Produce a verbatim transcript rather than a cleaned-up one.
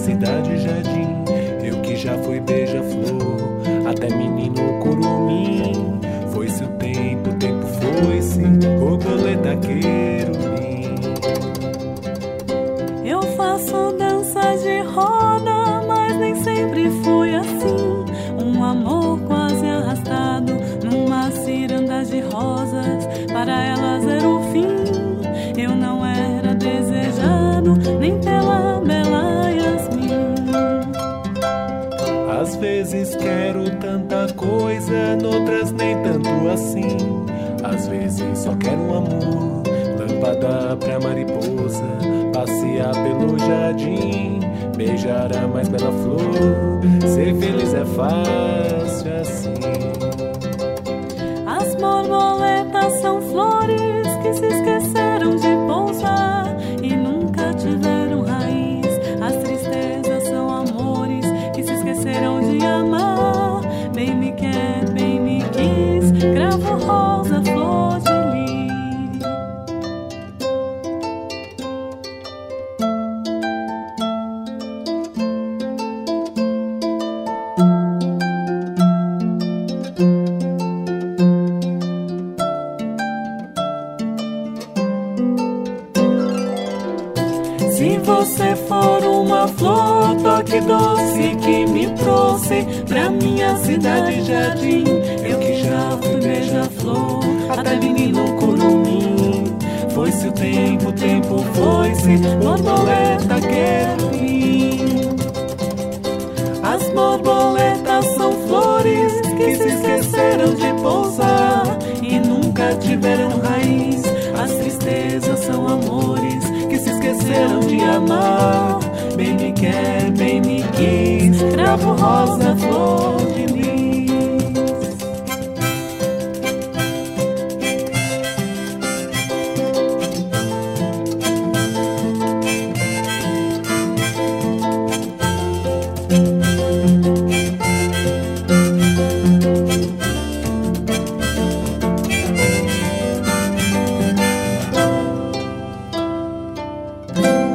cidade jardim. Eu que já fui beija-flor, até menino curumim. Foi-se o tempo, o tempo foi-se, borboleta querubim. Eu faço dança de roda, mas nem sempre foi assim. Um amor quase arrastado numa ciranda de rosas, para elas era o fim. Eu não era desejado nem pela bela Yasmin. Às vezes quero tanta coisa, noutras nem tanto assim. Às vezes só quero um amor, lâmpada pra mariposa, passear pelo jardim, beijar a mais bela flor. Ser feliz é fácil assim. As borboletas são flores que se esqueceram de pousar e nunca tiveram raiz. As tristezas são amores que se esqueceram de amar. Bem me quer, bem me quis, cravo, rosa, flor de lis. Se você for uma flor, toque doce que me trouxe pra minha cidade jardim. Eu que já fui beija-flor, até menino curumim. Foi-se o tempo, o tempo foi-se, borboleta querubim. As borboletas são flores que se esqueceram de pousar e nunca tiveram raiz. As tristezas são amores que se esqueceram de amar. Bem me quer, bem me quis, cravo, rosa, flor de lis. Thank